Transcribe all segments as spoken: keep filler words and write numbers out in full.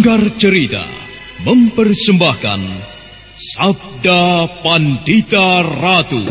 Sanggar Cerita mempersembahkan Sabda Pandita Ratu.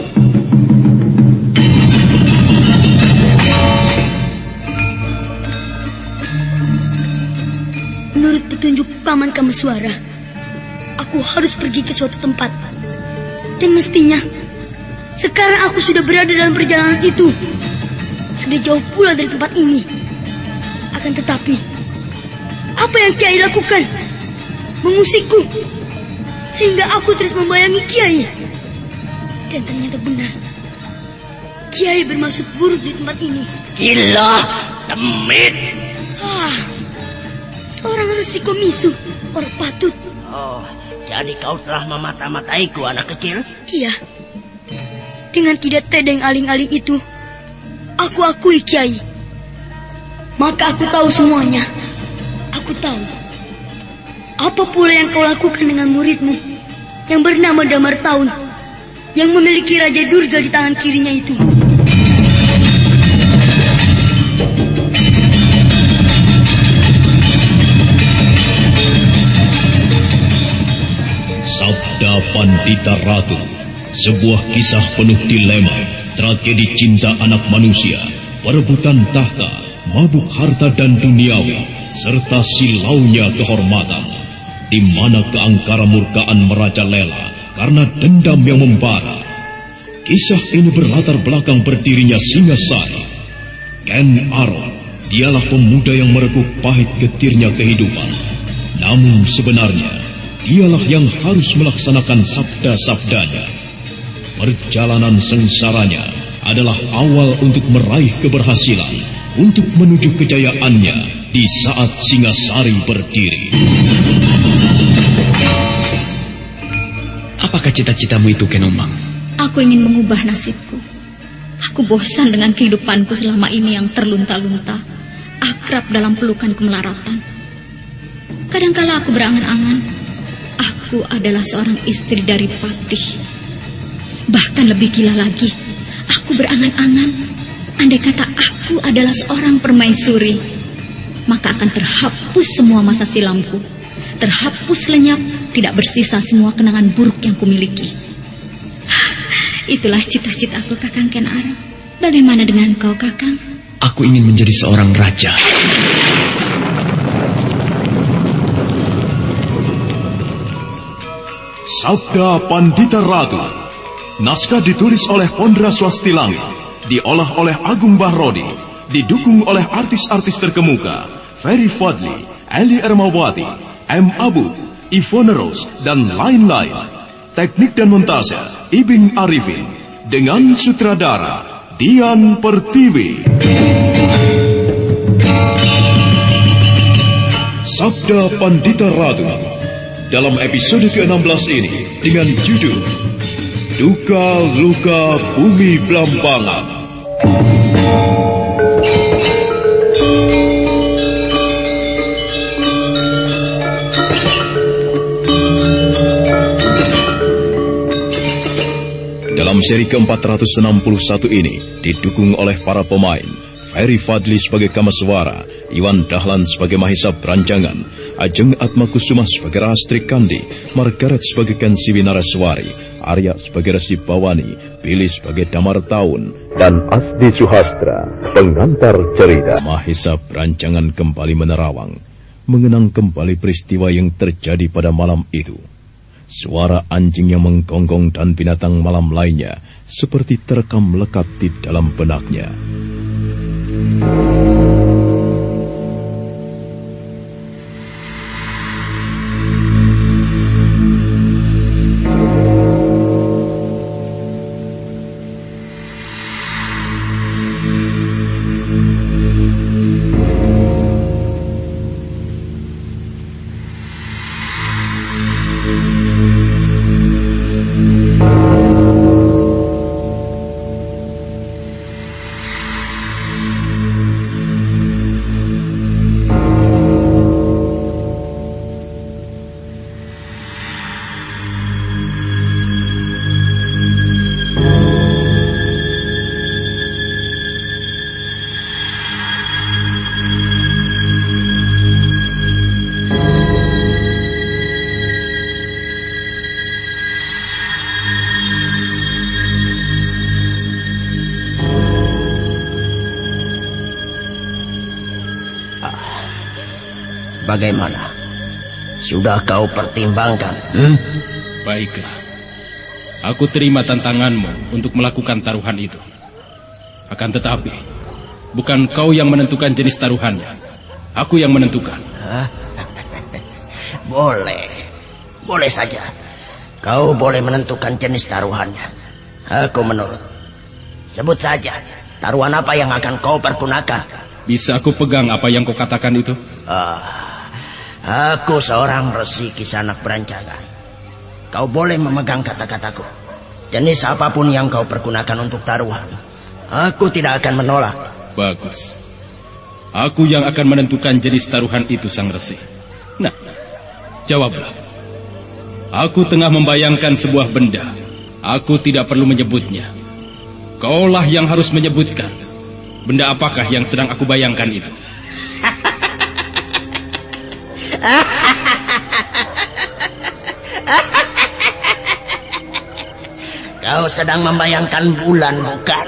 Menurut petunjuk Paman Kameswara, aku harus pergi ke suatu tempat. Dan mestinya, sekarang aku sudah berada dalam perjalanan itu. Sudah jauh pula dari tempat ini. Akan tetapi, apa yang Kiai lakukan? Mengusikku, sehingga aku terus membayangi Kiai. Dan ternyata benar, Kiai bermaksud buruk di tempat ini. Gila, demit. Ah, seorang resiko misu, orang patut. Oh, jadi kau telah memata-mataiku, anak kecil? Iya. Dengan tidak tedeng aling-aling itu, aku akui Kiai. Maka aku tahu semuanya. Aku tahu. Apa pula yang kau lakukan dengan muridmu yang bernama Damar Taun, yang memiliki Raja Durga di tangan kirinya itu. Sabda Pandita Ratu, sebuah kisah penuh dilema, tragedi cinta anak manusia, perebutan tahta, mabuk harta dan duniawi, serta silaunya kehormatan, di mana keangkara murkaan merajalela karena dendam yang membara. Kisah ini berlatar belakang berdirinya Singasari. Ken Arok, dialah pemuda yang merekuk pahit getirnya kehidupan. Namun sebenarnya, dialah yang harus melaksanakan sabda-sabdanya. Perjalanan sengsaranya adalah awal untuk meraih keberhasilan, untuk menuju kejayaannya di saat Singasari berdiri. Apakah cita-citamu itu, Kenomang? Aku ingin mengubah nasibku. Aku bosan dengan kehidupanku selama ini yang terlunta-lunta, akrab dalam pelukan kemelaratan. Kadangkala aku berangan-angan, aku adalah seorang istri dari Patih. Bahkan lebih gila lagi, aku berangan-angan, andai kata aku adalah seorang permaisuri, maka akan terhapus semua masa silamku. Terhapus lenyap, tidak bersisa semua kenangan buruk yang kumiliki. Itulah cita-citaku, Kakang Ken Arok. Bagaimana dengan kau, Kakang? Aku ingin menjadi seorang raja. Sabda Pandita Ratu. Naskah ditulis oleh Pondra Swastilangi, diolah oleh Agung Bahrodi, didukung oleh artis-artis terkemuka Ferry Fadli, Eli Ermawati, M. Abu, Ivone Rose, dan lain-lain. Teknik dan montase Ibing Arifin, dengan sutradara Dian Pertiwi. Sabda Pandita Ratu dalam episode ke enam belas ini dengan judul Duka Luka Bumi Blambangan. Dalam seri ke empat ratus enam puluh satu ini didukung oleh para pemain Ferry Fadli sebagai Kameswara, Iwan Dahlan sebagai Mahisa Branjangan, Ajeng Atmakusuma sebagai Rastri Kandi, Margaret sebagai Kensiwi Nareswari, Arya sebagai Resi Bawani, Billy sebagai Damar Taun, dan Asdi Suhastra, pengantar cerita. Mahisa Branjangan kembali menerawang, mengenang kembali peristiwa yang terjadi pada malam itu. Suara anjing yang menggonggong dan binatang malam lainnya seperti terekam lekat di dalam benaknya. bagaimana? Sudah kau pertimbangkan? Hmm? Baiklah. Aku terima tantanganmu untuk melakukan taruhan itu. Akan tetapi, bukan kau yang menentukan jenis taruhannya. Aku yang menentukan. Boleh. Boleh saja. Kau boleh menentukan jenis taruhannya. Aku menurut. Sebut saja, taruhan apa yang akan kau pergunakan? Bisa aku pegang apa yang kau katakan itu? Ah, aku seorang resi Kisanak Berancangan. Kau boleh memegang kata-kataku. Jenis apapun yang kau pergunakan untuk taruhan, aku tidak akan menolak. Bagus. Aku yang akan menentukan jenis taruhan itu, Sang Resi. Nah, jawablah. Aku tengah membayangkan sebuah benda. Aku tidak perlu menyebutnya. Kaulah yang harus menyebutkan. Benda apakah yang sedang aku bayangkan itu? Kau sedang membayangkan bulan, bukan?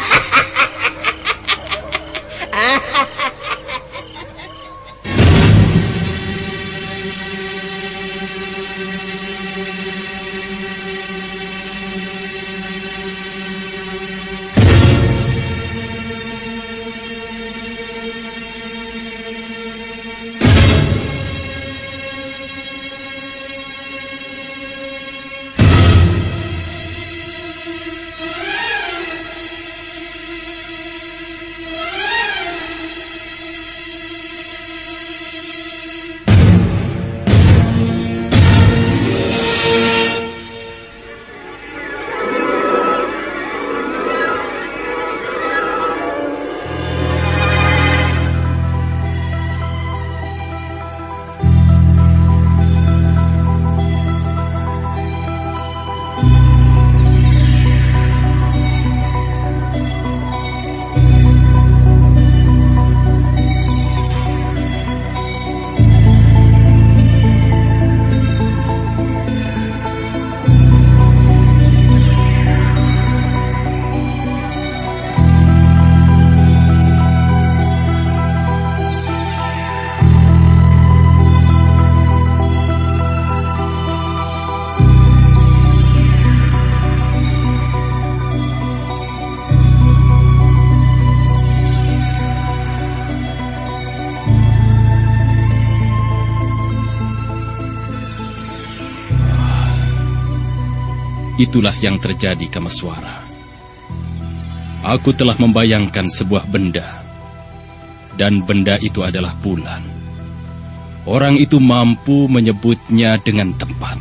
Itulah yang terjadi, Kameswara. Aku telah membayangkan sebuah benda, dan benda itu adalah bulan. Orang itu mampu menyebutnya dengan tepat.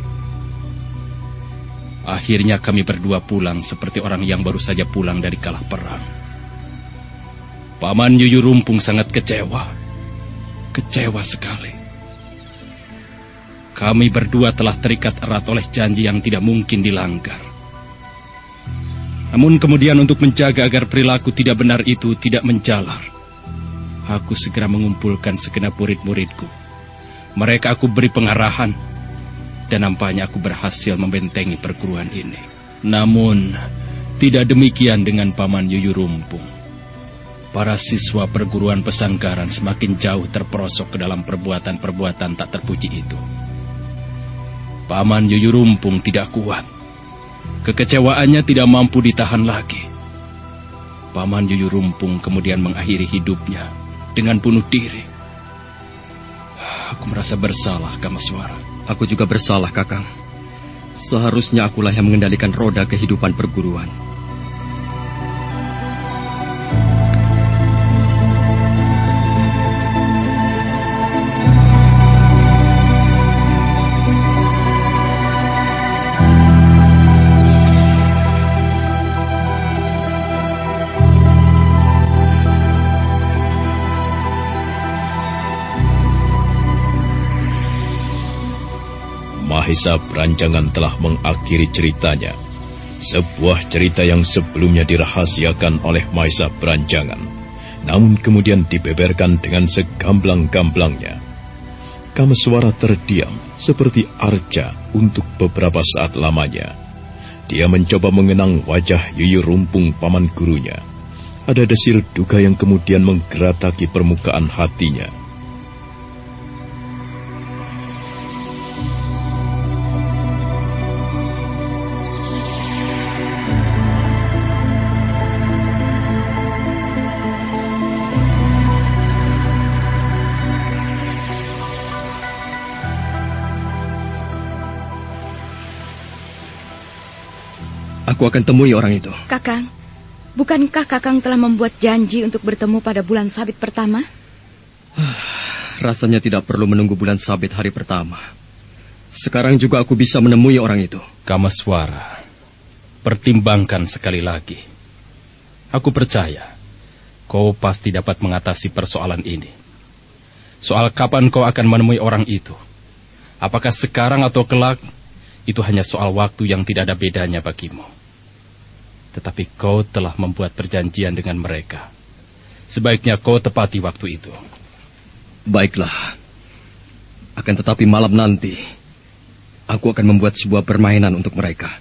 Akhirnya kami berdua pulang seperti orang yang baru saja pulang dari kalah perang. Paman Yuyu Rumpung sangat kecewa. Kecewa sekali. Kami berdua telah terikat erat oleh janji yang tidak mungkin dilanggar. Namun kemudian untuk menjaga agar perilaku tidak benar itu tidak menjalar, aku segera mengumpulkan segenap murid-muridku. Mereka aku beri pengarahan, dan nampaknya aku berhasil membentengi perguruan ini. Namun, tidak demikian dengan Paman Yuyu Rumpung. Para siswa perguruan pesanggaran semakin jauh terperosok ke dalam perbuatan-perbuatan tak terpuji itu. Paman Yuyu Rumpung tidak kuat. Kekecewaannya tidak mampu ditahan lagi. Paman Yuyu Rumpung kemudian mengakhiri hidupnya dengan bunuh diri. Aku merasa bersalah, Kameswara. Aku juga bersalah, Kakang. Seharusnya akulah yang mengendalikan roda kehidupan perguruan. Mahesa Berancangan telah mengakhiri ceritanya. Sebuah cerita yang sebelumnya dirahasiakan oleh Mahesa Berancangan, namun kemudian dibeberkan dengan segamblang-gamblangnya. Kameswara terdiam seperti arca untuk beberapa saat lamanya. Dia mencoba mengenang wajah Yuyu Rumpung paman gurunya. Ada desir duka yang kemudian menggerataki permukaan hatinya. aku akan temui orang itu. Kakang, bukankah Kakang telah membuat janji untuk bertemu pada bulan sabit pertama? Rasanya tidak perlu menunggu bulan sabit hari pertama. Sekarang juga aku bisa menemui orang itu. Kamaswara, pertimbangkan sekali lagi. Aku percaya kau pasti dapat mengatasi persoalan ini. Soal kapan kau akan menemui orang itu, apakah sekarang atau kelak, itu hanya soal waktu yang tidak ada bedanya bagimu. Tetapi kau telah membuat perjanjian dengan mereka. Sebaiknya kau tepati waktu itu. Baiklah. Akan tetapi malam nanti, aku akan membuat sebuah permainan untuk mereka.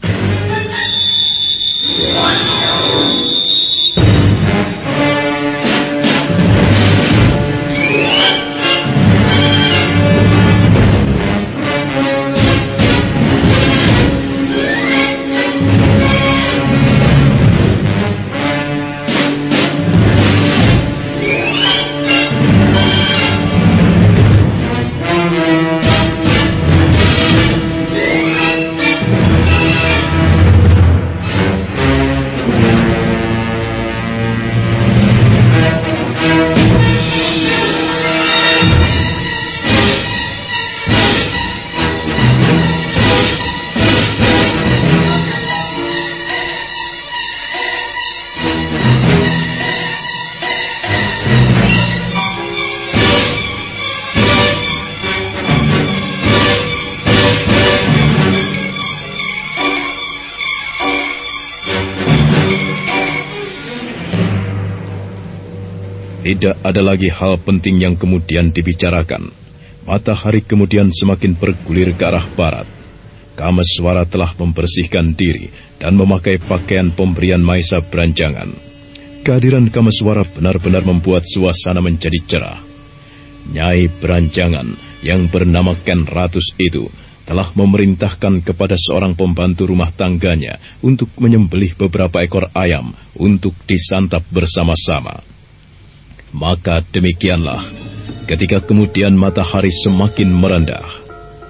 Tidak ada lagi hal penting yang kemudian dibicarakan. Matahari kemudian semakin bergulir ke arah barat. Kamaswara telah membersihkan diri dan memakai pakaian pemberian Maesa Beranjangan. Kehadiran Kamaswara benar-benar membuat suasana menjadi cerah. Nyai Beranjangan yang bernama Ken Ratus itu telah memerintahkan kepada seorang pembantu rumah tangganya untuk menyembelih beberapa ekor ayam untuk disantap bersama-sama. Maka demikianlah, ketika kemudian matahari semakin merendah.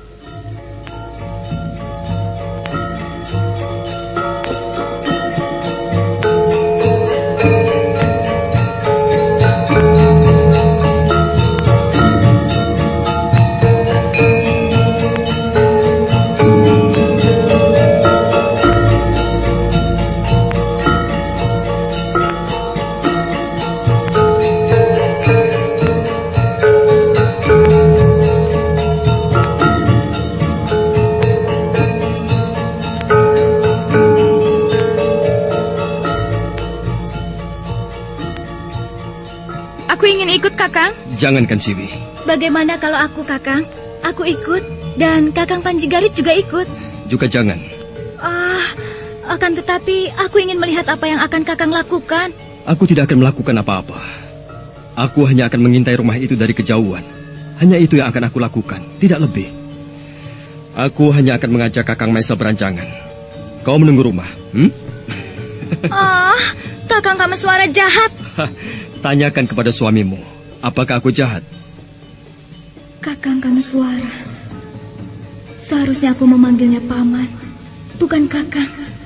Kakang? Jangan, Kansibi. Bagaimana kalau aku, Kakang? Aku ikut, dan Kakang Panjigarit juga ikut. Juga jangan. Ah, akan tetapi aku ingin melihat apa yang akan Kakang lakukan. Aku tidak akan melakukan apa-apa. Aku hanya akan mengintai rumah itu dari kejauhan. Hanya itu yang akan aku lakukan, tidak lebih. Aku hanya akan mengajak Kakang Maesa Beranjangan. Kau menunggu rumah, hmm? Ah, Kakang Kamaswara jahat. Tanyakan kepada suamimu. Apakah aku jahat? Kakang Kamaswara, seharusnya aku memanggilnya paman, bukan kakang.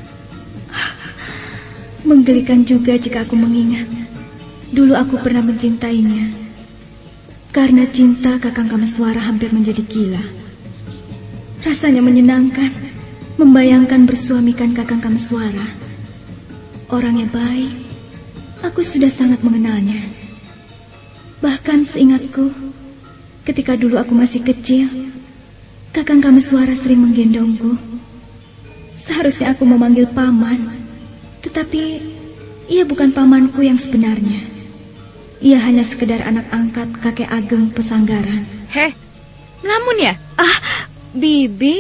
Menggelikan juga jika aku mengingat. Dulu aku pernah mencintainya. Karena cinta, Kakang Kamaswara hampir menjadi gila. Rasanya menyenangkan membayangkan bersuamikan Kakang Kamaswara. Orangnya baik. Aku sudah sangat mengenalnya. Bahkan seingatku, ketika dulu aku masih kecil, Kakang Kamaswara sering menggendongku. Seharusnya aku memanggil paman, tetapi ia bukan pamanku yang sebenarnya. Ia hanya sekedar anak angkat kakek Ageng Pesanggaran. Heh, namun ya? Ah, Bibi.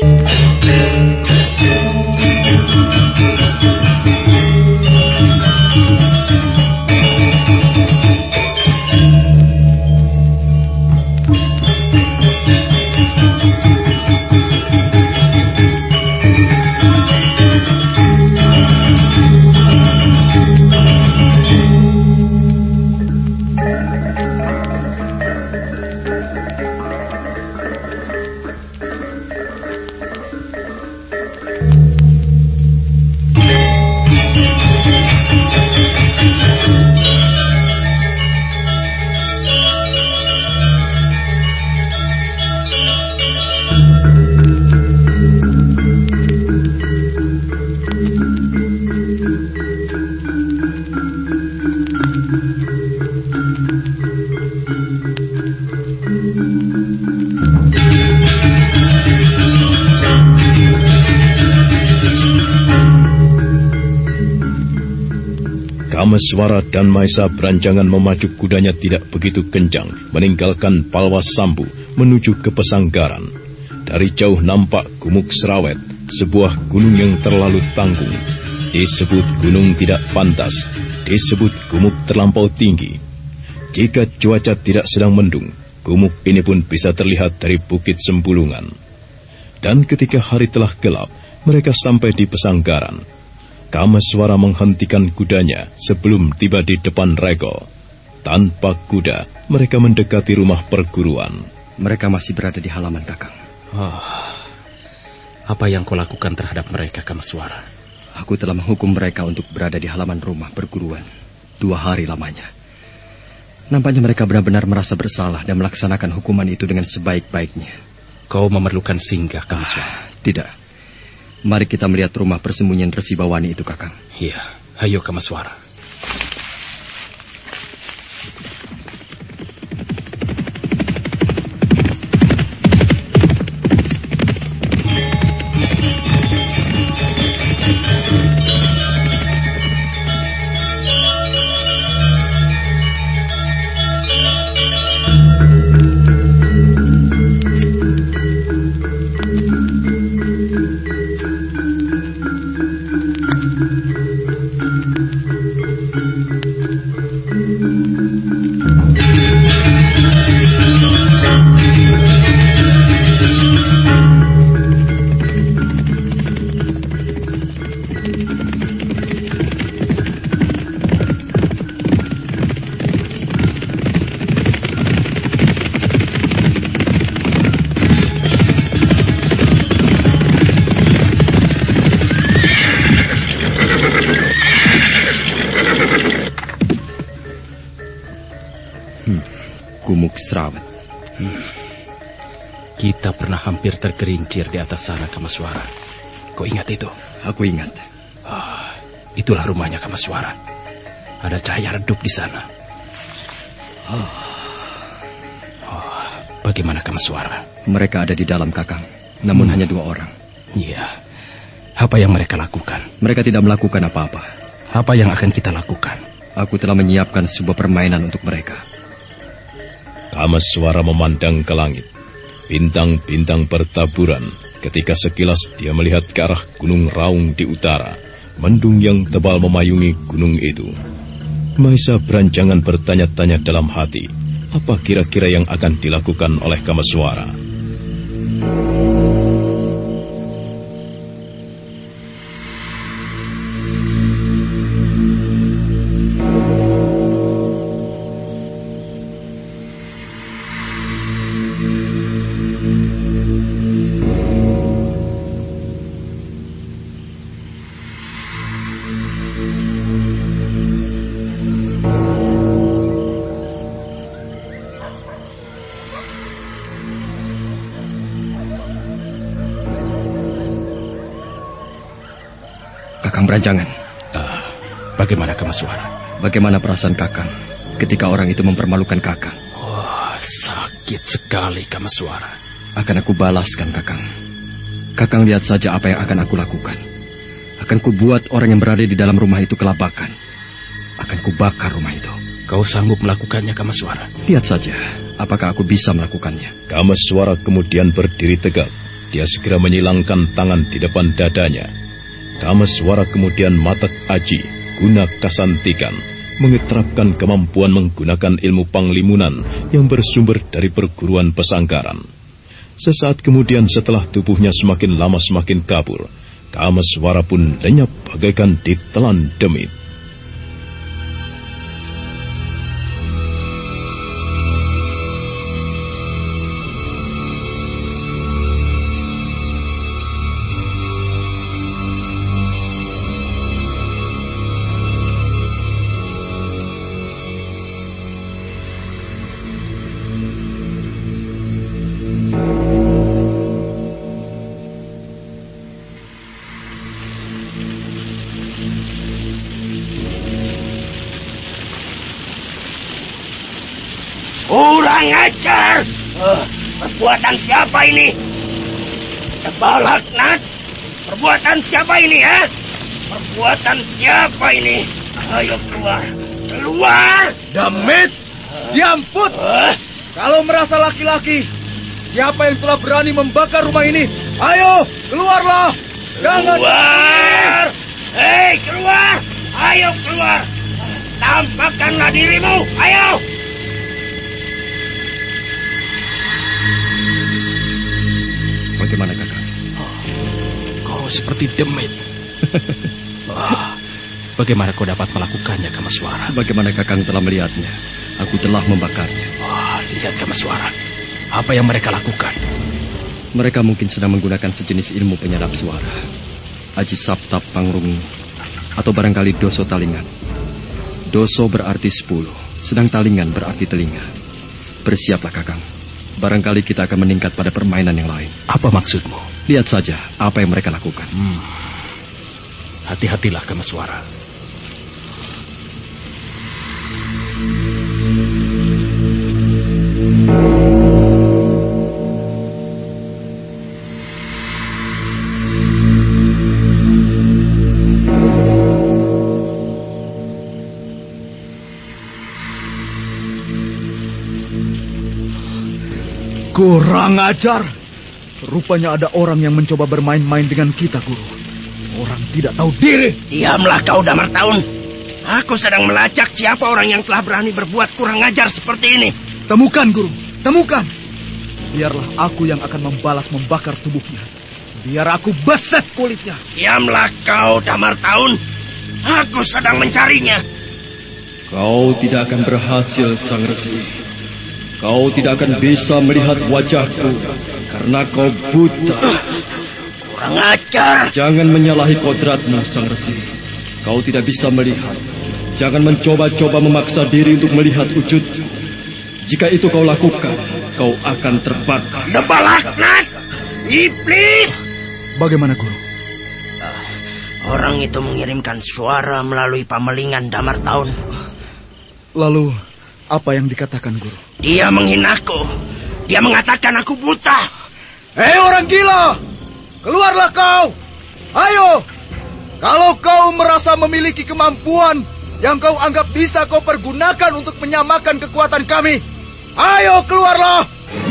Kameswara dan Maesa Beranjangan memacu kudanya tidak begitu kencang, meninggalkan Palwasambu menuju ke Pesanggaran. Dari jauh nampak Gumuk Serawet, sebuah gunung yang terlalu tanggung. Disebut gunung tidak pantas, disebut gumuk terlampau tinggi. Jika cuaca tidak sedang mendung, gumuk ini pun bisa terlihat dari Bukit Sembulungan. Dan ketika hari telah gelap, mereka sampai di Pesanggaran. Kameswara menghentikan kudanya sebelum tiba di depan Rego. Tanpa kuda, mereka mendekati rumah perguruan. Mereka masih berada di halaman, Kakang. Oh, apa yang kau lakukan terhadap mereka, Kameswara? Aku telah menghukum mereka untuk berada di halaman rumah perguruan. Dua hari lamanya. Nampaknya mereka benar-benar merasa bersalah dan melaksanakan hukuman itu dengan sebaik-baiknya. Kau memerlukan singgah, Kameswara? Ah, tidak. Mari kita melihat rumah persembunyian Resi Bawani itu, Kakang. Iya, ayo Kameswara. Serawet. Hmm. Kita pernah hampir tergerincir di atas sana, Kameswara. Kau ingat itu? Aku ingat. Oh, itulah rumahnya, Kameswara. Ada cahaya redup di sana. Oh. Oh, bagaimana, Kameswara? Mereka ada di dalam, Kakang. Namun hmm. hanya dua orang. Iya. Apa yang mereka lakukan? Mereka tidak melakukan apa-apa. Apa yang akan kita lakukan? Aku telah menyiapkan sebuah permainan untuk mereka. Kameswara memandang ke langit. Bintang-bintang bertaburan. Ketika sekilas dia melihat ke arah Gunung Raung di utara. Mendung yang tebal memayungi gunung itu. Maesa Beranjangan bertanya-tanya dalam hati. Apa kira-kira yang akan dilakukan oleh Kameswara? Kakang Beranjangan. Uh, bagaimana Kameswara? Bagaimana perasaan Kakang ketika orang itu mempermalukan Kakang? Oh, sakit sekali Kameswara. Akan aku balaskan, Kakang. Kakang lihat saja apa yang akan aku lakukan. Akan ku buat orang yang berada di dalam rumah itu kelabakan. Akan ku bakar rumah itu. Kau sanggup melakukannya, Kameswara? Lihat saja, apakah aku bisa melakukannya. Kameswara kemudian berdiri tegak. Dia segera menyilangkan tangan di depan dadanya. Kameswara kemudian matak aji, guna kasantikan, mengeterapkan kemampuan menggunakan ilmu panglimunan yang bersumber dari perguruan Pesanggaran. Sesaat kemudian setelah tubuhnya semakin lama semakin kabur, Kameswara pun lenyap bagaikan ditelan demit. Kurang ajar! Uh, perbuatan siapa ini? Balaknat! Perbuatan siapa ini, ya? Perbuatan siapa ini? Ayo keluar. Keluar! Demit! Diamput! Kalau merasa laki-laki, siapa yang telah berani membakar rumah ini? Ayo, keluarlah! Jangan keluar! Hei, keluar! Ayo keluar! Tampakkanlah dirimu! Ayo! Bagaimana, Kakang? Oh, kau seperti demit. Oh, bagaimana kau dapat melakukannya, Kamaswara? Sebagaimana Kakang telah melihatnya, aku telah membakarnya. Oh, lihat Kamaswara. Apa yang mereka lakukan? Mereka mungkin sedang menggunakan sejenis ilmu penyadap suara. Aji Saptap Pangrungu, atau barangkali Doso Talingan. Doso berarti sepuluh, sedang Talingan berarti telinga. Bersiaplah, Kakang. Barangkali kita akan meningkat pada permainan yang lain. Apa maksudmu? Lihat saja apa yang mereka lakukan. Hmm. Hati-hatilah, Kamaswara. Kurang ajar. Rupanya ada orang yang mencoba bermain-main dengan kita, Guru. Orang tidak tahu diri. Diamlah kau, Damar Taun. Aku sedang melacak siapa orang yang telah berani berbuat kurang ajar seperti ini. Temukan, Guru. Temukan. Biarlah aku yang akan membalas membakar tubuhnya. Biar aku beset kulitnya. Diamlah kau, Damar Taun. Aku sedang mencarinya. Kau tidak akan berhasil, Sang Resi. Kau tidak akan bisa melihat wajahku karena kau buta. Kurang ajar. Jangan menyalahi kodratmu, Sang Resi. Kau tidak bisa melihat. Jangan mencoba-coba memaksa diri untuk melihat wujudku. Jika itu kau lakukan, kau akan terbakar. Debalaknat! Iblis! Bagaimana, Guru? Uh, orang itu mengirimkan suara melalui pamelingan Damar Taun. Lalu, apa yang dikatakan, Guru? Dia menghinaku. Dia mengatakan aku buta. Hei orang gila! Keluarlah kau! Ayo! Kalau kau merasa memiliki kemampuan yang kau anggap bisa kau pergunakan untuk menyamakan kekuatan kami, ayo keluarlah!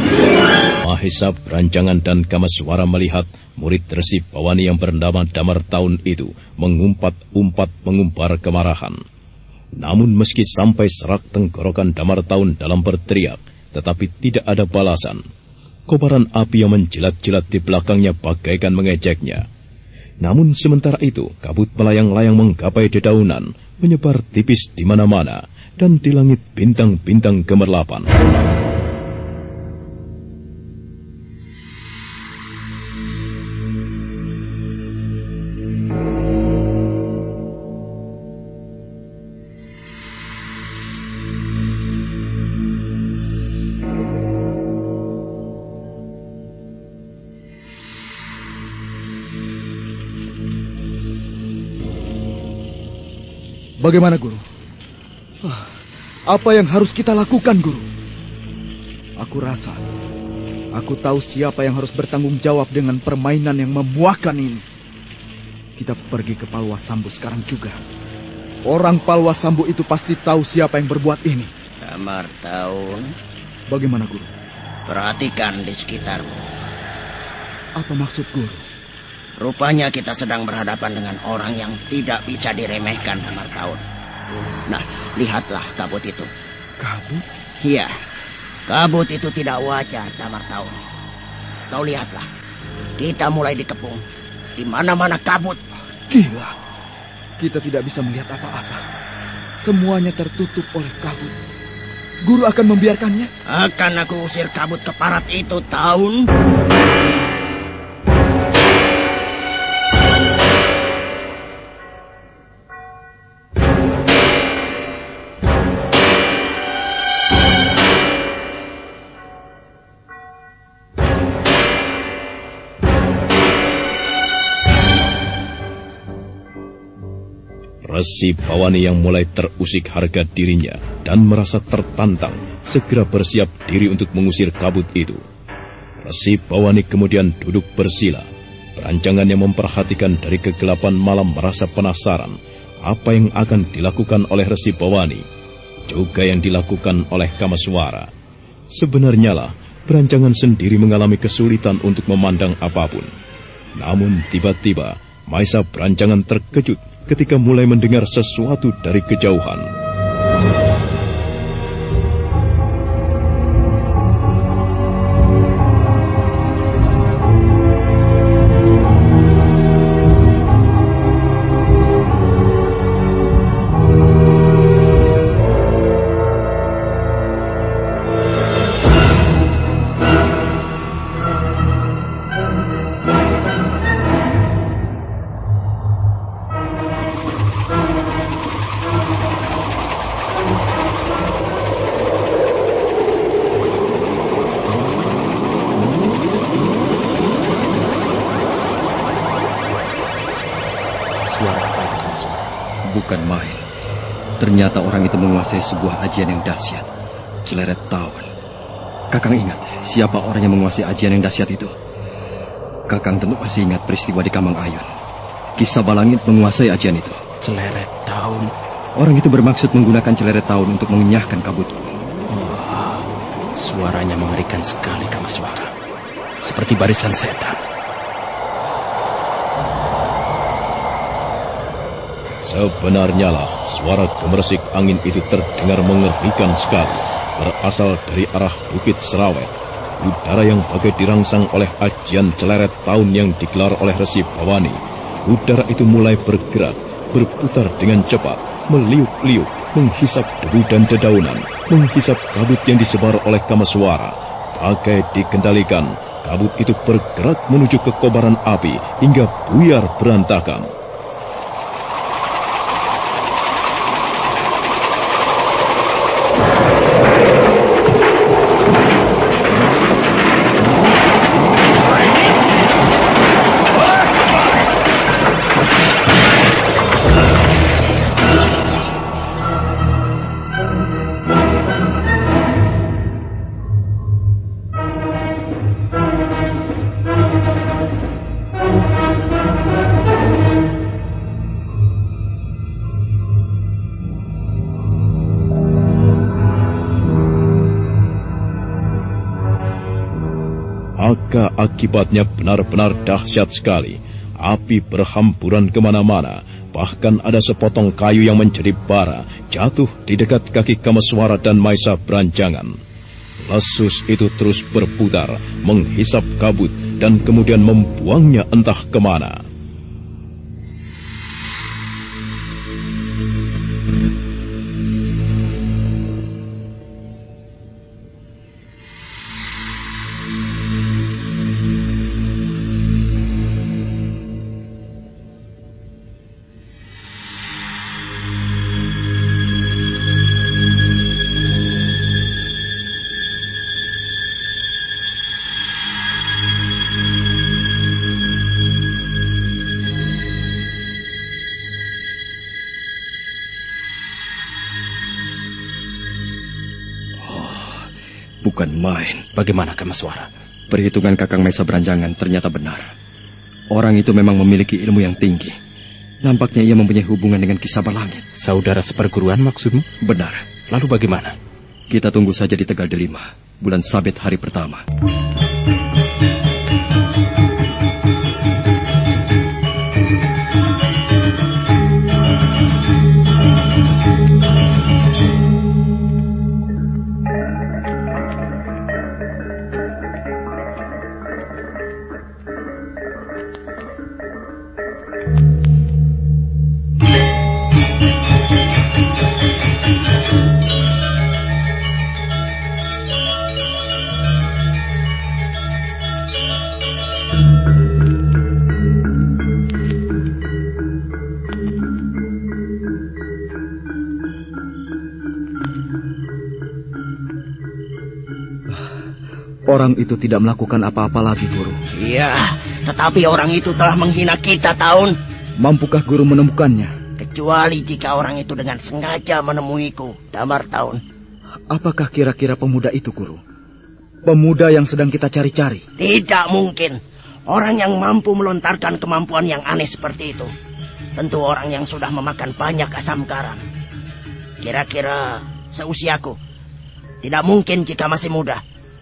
Mahesa Berancangan dan Kamaswara melihat murid Resi Bawani yang bernama Damar Taun itu mengumpat-umpat mengumpar kemarahan. Namun meski sampai serak tenggorokan Damar Taun dalam berteriak, tetapi tidak ada balasan. Kobaran api yang menjilat-jilat di belakangnya bagaikan mengejeknya. Namun sementara itu, kabut melayang-layang menggapai dedaunan, menyebar tipis di mana-mana, dan di langit bintang-bintang gemerlapan. Bagaimana, Guru? Apa yang harus kita lakukan, Guru? Aku rasa, aku tahu siapa yang harus bertanggung jawab dengan permainan yang memuakan ini. Kita pergi ke Palwasambu sekarang juga. Orang Palwasambu itu pasti tahu siapa yang berbuat ini. Damar Taun. Bagaimana, Guru? Perhatikan di sekitarmu. Apa maksud, Guru? Rupanya kita sedang berhadapan dengan orang yang tidak bisa diremehkan, Damar Taun. Nah, lihatlah kabut itu. Kabut? Iya, kabut itu tidak wajar, Damar Taun. Kau lihatlah, kita mulai dikepung. Di mana-mana kabut. Gila, kita tidak bisa melihat apa-apa. Semuanya tertutup oleh kabut. Guru akan membiarkannya? Akan aku usir kabut keparat itu, Taun. Resi Bawani yang mulai terusik harga dirinya dan merasa tertantang, segera bersiap diri untuk mengusir kabut itu. Resi Bawani kemudian duduk bersila. Berancangan yang memperhatikan dari kegelapan malam merasa penasaran apa yang akan dilakukan oleh Resi Bawani, juga yang dilakukan oleh Kamaswara. Sebenarnya lah, Berancangan sendiri mengalami kesulitan untuk memandang apapun. Namun tiba-tiba, Maesa Berancangan terkejut ketika mulai mendengar sesuatu dari kejauhan. Bukan main. Ternyata orang itu menguasai sebuah ajian yang dahsyat. Celeret Tahun. Kakang ingat siapa orang yang menguasai ajian yang dahsyat itu? Kakang tentu masih ingat peristiwa di Kamang Ayun. Kisah Balangit menguasai ajian itu. Celeret Tahun. Orang itu bermaksud menggunakan Celeret Tahun untuk mengenyahkan kabutku. Wah, suaranya mengerikan sekali, Kamaswara. Seperti barisan setan. Sebenarnya lah, suara gemersik angin itu terdengar mengerikan sekali, berasal dari arah Bukit Serawet. Udara yang bagai dirangsang oleh ajian Celeret Tahun yang digelar oleh Resi Bawani. Udara itu mulai bergerak, berputar dengan cepat, meliuk-liuk, menghisap debu dan dedaunan, menghisap kabut yang disebar oleh Kamaswara. Bagai dikendalikan, kabut itu bergerak menuju ke kobaran api hingga buyar berantakan. Maka akibatnya benar-benar dahsyat sekali. Api berhamburan kemana-mana. Bahkan ada sepotong kayu yang menjadi bara jatuh di dekat kaki Kamaswara dan Maesa Berancangan. Lesus itu terus berputar, menghisap kabut dan kemudian membuangnya entah kemana. Bukan main. Bagaimana, Kamaswara? Perhitungan Kakang Maesa Berancangan ternyata benar. Orang itu memang memiliki ilmu yang tinggi. Nampaknya ia mempunyai hubungan dengan Kisah Balangit. Saudara seperguruan maksudmu? Benar. Lalu bagaimana? Kita tunggu saja di Tegal Delima, bulan Sabit hari pertama. Orang itu tidak melakukan apa-apa lagi, Guru. Iya, tetapi orang itu telah menghina kita, Tahun. Mampukah Guru menemukannya? Kecuali jika orang itu dengan sengaja menemuiku, Damar Tahun. Apakah kira-kira pemuda itu, Guru? Pemuda yang sedang kita cari-cari? Tidak mungkin. Orang yang mampu melontarkan kemampuan yang aneh seperti itu. tentu orang yang sudah memakan banyak asam garam. Kira-kira seusiaku. Tidak mungkin jika masih muda.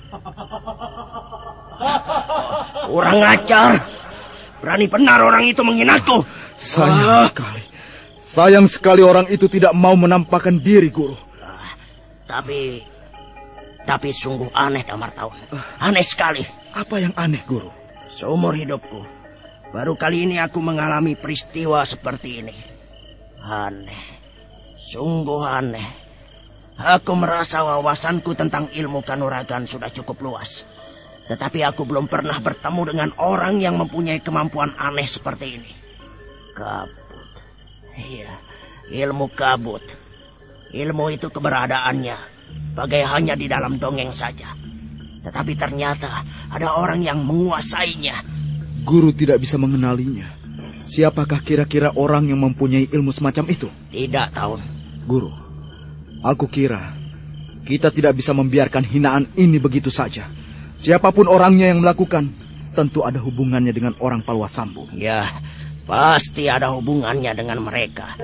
Kurang ajar. Berani benar orang itu menghinaku. Sayang ah. sekali. Sayang sekali orang itu tidak mau menampakkan diri, Guru. Ah, tapi... Tapi sungguh aneh, Damartawan. Aneh sekali. Apa yang aneh, Guru? Seumur hidupku, baru kali ini aku mengalami peristiwa seperti ini. Aneh. Sungguh aneh. Aku merasa wawasanku tentang ilmu kanuragan sudah cukup luas. Tetapi aku belum pernah bertemu dengan orang yang mempunyai kemampuan aneh seperti ini. Kabut. Iya, ilmu kabut. Ilmu itu keberadaannya bagai hanya di dalam dongeng saja. Tetapi ternyata ada orang yang menguasainya. Guru tidak bisa mengenalinya. Siapakah kira-kira orang yang mempunyai ilmu semacam itu? Tidak tahu. Guru, aku kira kita tidak bisa membiarkan hinaan ini begitu saja. Siapapun orangnya yang melakukan, tentu ada hubungannya dengan orang Palwasambu. Ya, pasti ada hubungannya dengan mereka.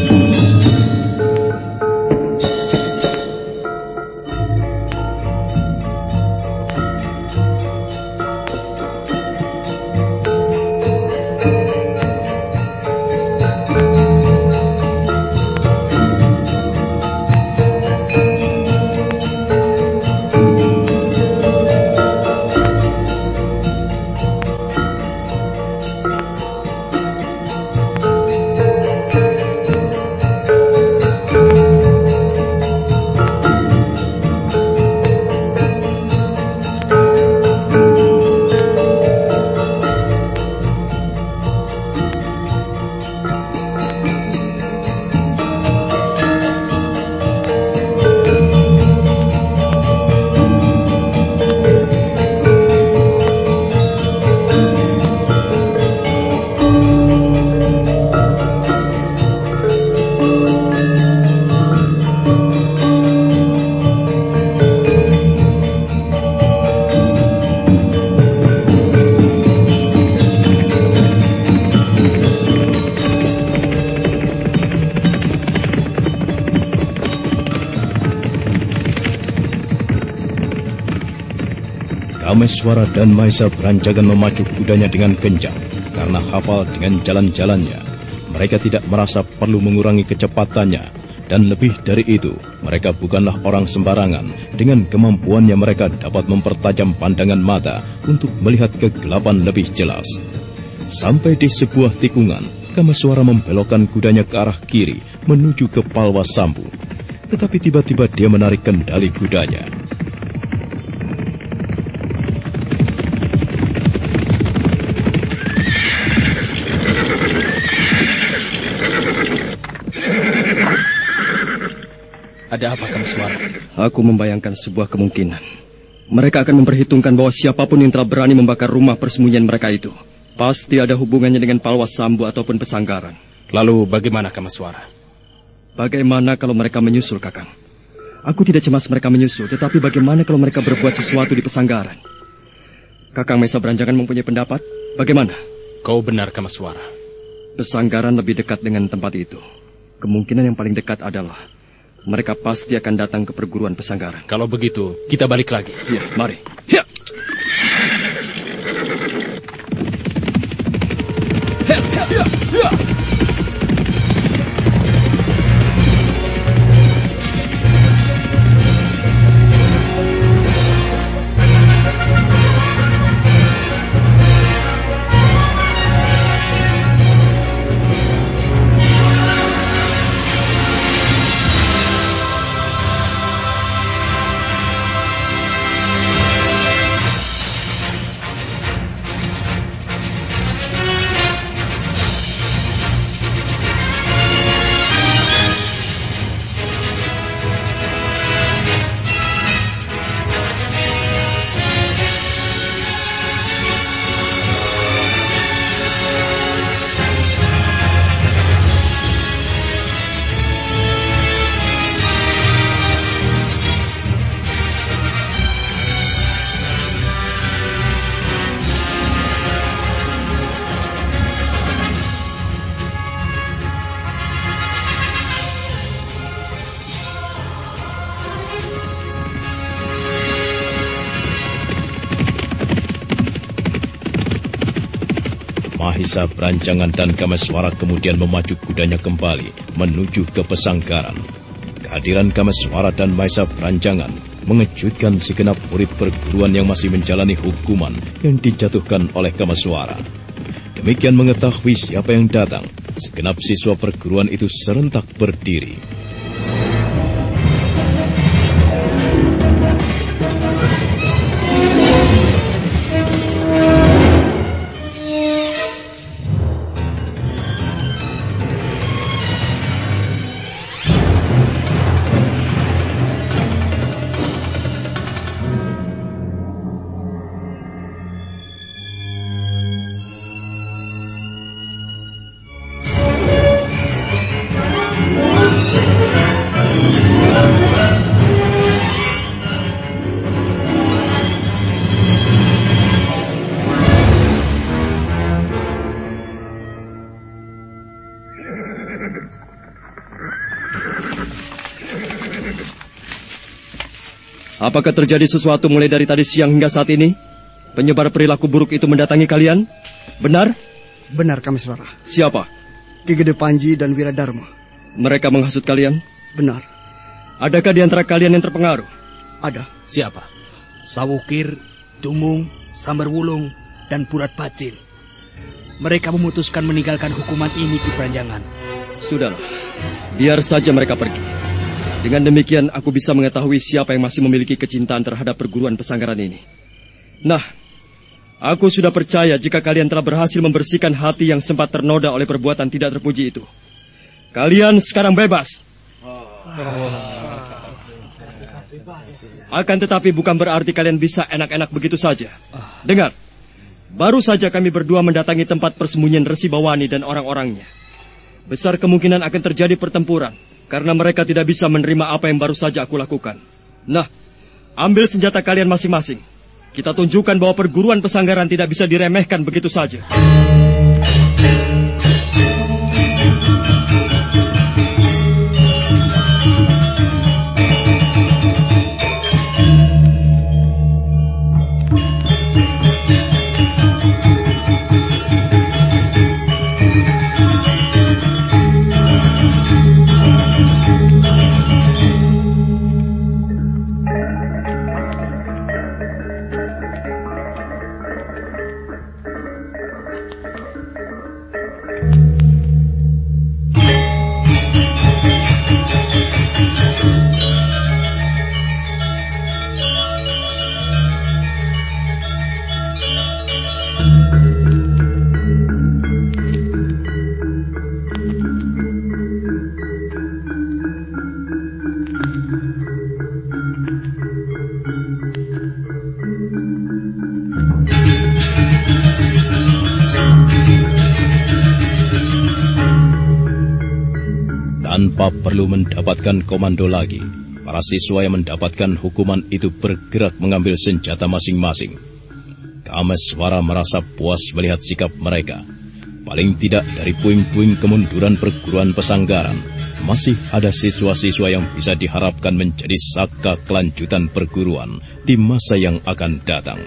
Kameswara dan Maesa Berancagan memacu kudanya dengan kencang. Karena hafal dengan jalan-jalannya, mereka tidak merasa perlu mengurangi kecepatannya. Dan lebih dari itu, mereka bukanlah orang sembarangan. Dengan kemampuannya mereka dapat mempertajam pandangan mata untuk melihat kegelapan lebih jelas. Sampai di sebuah tikungan, Kameswara membelokkan kudanya ke arah kiri menuju ke Palwasambu. Tetapi tiba-tiba dia menarik kendali kudanya. Ada apa, Kameswara? Aku membayangkan sebuah kemungkinan. Mereka akan memperhitungkan bahwa siapapun yang telah berani membakar rumah persembunyian mereka itu pasti ada hubungannya dengan Palwasambu ataupun Pesanggaran. Lalu bagaimana, Kameswara? Bagaimana kalau mereka menyusul, Kakang? Aku tidak cemas mereka menyusul, tetapi bagaimana kalau mereka berbuat sesuatu di Pesanggaran? Kakang Maesa Berancagan mempunyai pendapat? Bagaimana? Kau benar, Kameswara. Pesanggaran lebih dekat dengan tempat itu. Kemungkinan yang paling dekat adalah mereka pasti akan datang ke perguruan Pesanggaran. Kalau begitu, kita balik lagi. Ya, mari. Ya. Ya, ya, ya, ya. Maisa Berancangan dan Kameswara kemudian memacu kudanya kembali menuju ke pesanggaran. Kehadiran Kameswara dan Maisa Berancangan mengejutkan segenap murid perguruan yang masih menjalani hukuman yang dijatuhkan oleh Kameswara. Demikian mengetahui siapa yang datang, segenap siswa perguruan itu serentak berdiri. Apakah terjadi sesuatu mulai dari tadi siang hingga saat ini? Penyebar perilaku buruk itu mendatangi kalian? Benar? Benar, Kameswara. Siapa? Ki Gede Panji dan Wiradharma. Mereka menghasut kalian? Benar. Adakah di antara kalian yang terpengaruh? Ada. Siapa? Sawukir, Dumung, Samberwulung, dan Purat Pacil. Mereka memutuskan meninggalkan hukuman ini, Ki Berancangan. Sudahlah, biar saja mereka pergi. Dengan demikian, aku bisa mengetahui siapa yang masih memiliki kecintaan terhadap perguruan pesanggaran ini. Nah, aku sudah percaya jika kalian telah berhasil membersihkan hati yang sempat ternoda oleh perbuatan tidak terpuji itu. Kalian sekarang bebas. Akan tetapi bukan berarti kalian bisa enak-enak begitu saja. Dengar, baru saja kami berdua mendatangi tempat persembunyian Resi Bawani dan orang-orangnya. Besar kemungkinan akan terjadi pertempuran, karena mereka tidak bisa menerima apa yang baru saja aku lakukan. Nah, ambil senjata kalian masing-masing. Kita tunjukkan bahwa perguruan pesanggaran tidak bisa diremehkan begitu saja. Tanpa perlu mendapatkan komando lagi, para siswa yang mendapatkan hukuman itu bergerak mengambil senjata masing-masing. Kameswara merasa puas melihat sikap mereka. Paling tidak dari puing-puing kemunduran perguruan pesanggaran, masih ada siswa-siswa yang bisa diharapkan menjadi saka kelanjutan perguruan di masa yang akan datang.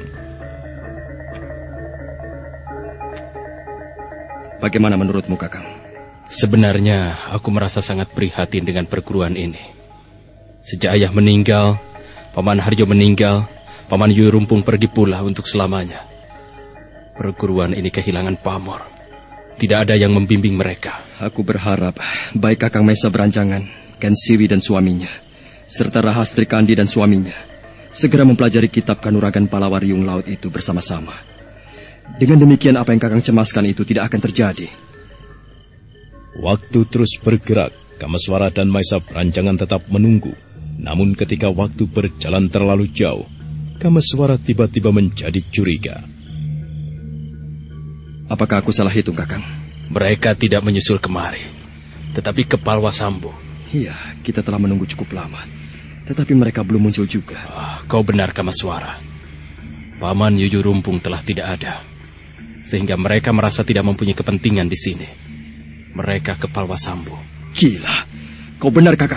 Bagaimana menurutmu, Kakang? Sebenarnya aku merasa sangat prihatin dengan perguruan ini. Sejak ayah meninggal, Paman Harjo meninggal, Paman Yuyu Rumpung pergi pula untuk selamanya. Perguruan ini kehilangan pamor. Tidak ada yang membimbing mereka. Aku berharap baik Kakang Maisa Berancangan, Ken Siwi dan suaminya, serta Rahastri Kandi dan suaminya, segera mempelajari kitab Kanuragan Palawariung Laut itu bersama-sama. Dengan demikian apa yang Kakang cemaskan itu tidak akan terjadi. Waktu terus bergerak, Kameswara dan Maisa Berancangan tetap menunggu. Namun ketika waktu berjalan terlalu jauh, Kameswara tiba-tiba menjadi curiga. Apakah aku salah hitung, Kakang? Mereka tidak menyusul kemari, tetapi ke Palwasambo. Iya, kita telah menunggu cukup lama, tetapi mereka belum muncul juga. Ah, kau benar, Kameswara. Paman Yuyu Rumpung telah tidak ada, sehingga mereka merasa tidak mempunyai kepentingan di sini. Mereka ke Palwasambo. Gila, kau benar, Kakang.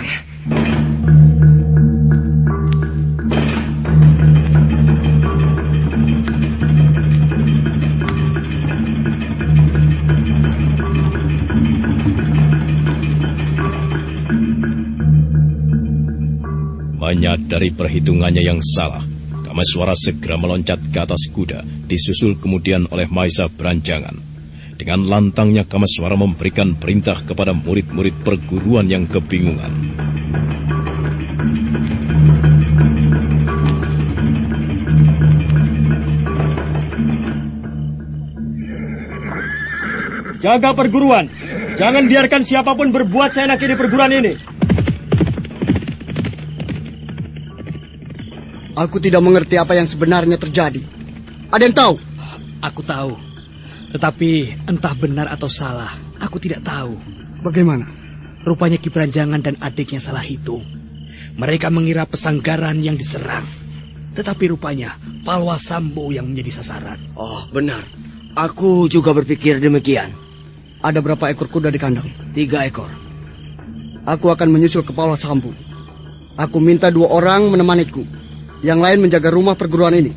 Rupanya dari perhitungannya yang salah, Kameswara segera meloncat ke atas kuda, disusul kemudian oleh Maesa Beranjangan. Dengan lantangnya Kameswara memberikan perintah kepada murid-murid perguruan yang kebingungan. Jaga perguruan. Jangan biarkan siapapun berbuat seenaknya di perguruan ini. Aku tidak mengerti apa yang sebenarnya terjadi. Ada yang tahu? Aku tahu. Tetapi entah benar atau salah, aku tidak tahu. Bagaimana? Rupanya Ki Beranjangan dan adiknya salah hitung. Mereka mengira pesanggaran yang diserang. Tetapi rupanya Palwa Sambo yang menjadi sasaran. Oh, benar. Aku juga berpikir demikian. Ada berapa ekor kuda di kandang? Tiga ekor. Aku akan menyusul ke Palwa Sambo. Aku minta dua orang menemaniku. Yang lain menjaga rumah perguruan ini.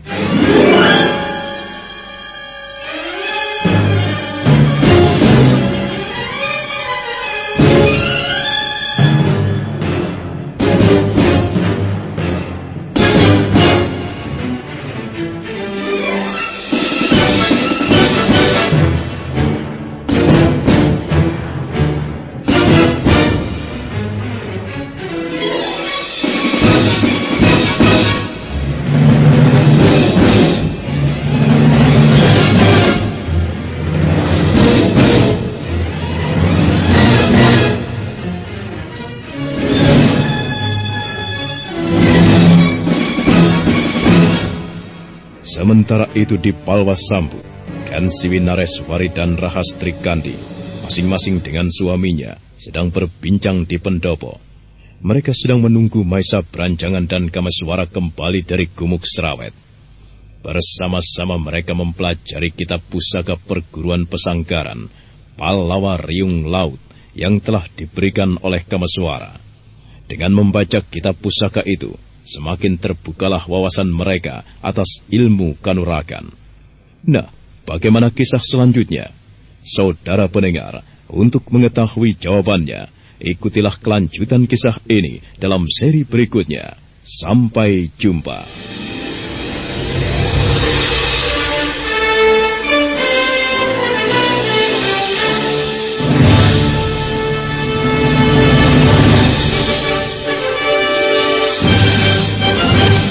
Sementara itu di Palwa Sambu, Kansiwi Nareswari dan Rahastri Kandi, masing-masing dengan suaminya, sedang berbincang di pendopo. Mereka sedang menunggu Maesa Beranjangan dan Kameswara kembali dari Gumuk Serawet. Bersama-sama mereka mempelajari kitab pusaka perguruan pesanggaran, Pallawa Riung Laut, yang telah diberikan oleh Kameswara. Dengan membaca kitab pusaka itu, semakin terbukalah wawasan mereka atas ilmu kanuragan. Nah, bagaimana kisah selanjutnya? Saudara pendengar, untuk mengetahui jawabannya, ikutilah kelanjutan kisah ini dalam seri berikutnya. Sampai jumpa.